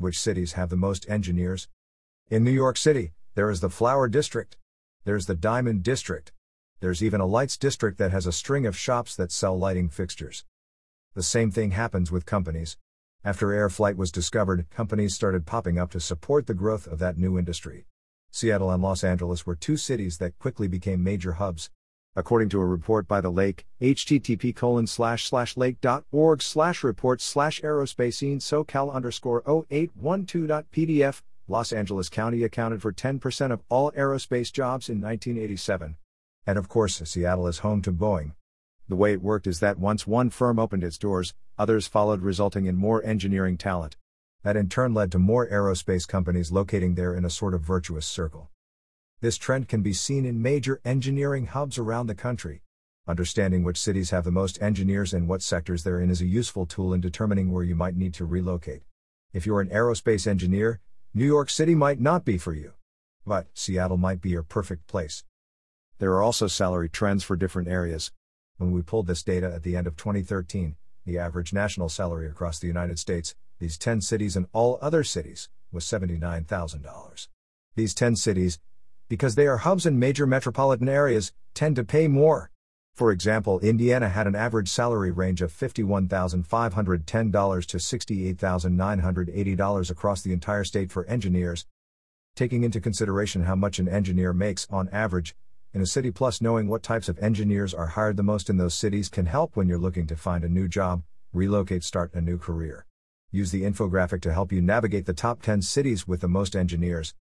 Which cities have the most engineers? In New York City, there is the Flower District. There's the Diamond District. There's even a Lights District that has a string of shops that sell lighting fixtures. The same thing happens with companies. After air flight was discovered, companies started popping up to support the growth of that new industry. Seattle and Los Angeles were two cities that quickly became major hubs. According to a report by The Lake, http://lake.org/report/aerospace-socal_0812.pdf, Los Angeles County accounted for 10% of all aerospace jobs in 1987. And of course, Seattle is home to Boeing. The way it worked is that once one firm opened its doors, others followed, resulting in more engineering talent. That in turn led to more aerospace companies locating there in a sort of virtuous circle. This trend can be seen in major engineering hubs around the country. Understanding which cities have the most engineers and what sectors they're in is a useful tool in determining where you might need to relocate. If you're an aerospace engineer, New York City might not be for you. But Seattle might be your perfect place. There are also salary trends for different areas. When we pulled this data at the end of 2013, the average national salary across the United States, these 10 cities and all other cities, was $79,000. These 10 cities, because they are hubs in major metropolitan areas, tend to pay more. For example, Indiana had an average salary range of $51,510 to $68,980 across the entire state for engineers. Taking into consideration how much an engineer makes on average in a city, plus knowing what types of engineers are hired the most in those cities, can help when you're looking to find a new job, relocate, start a new career. Use the infographic to help you navigate the top 10 cities with the most engineers.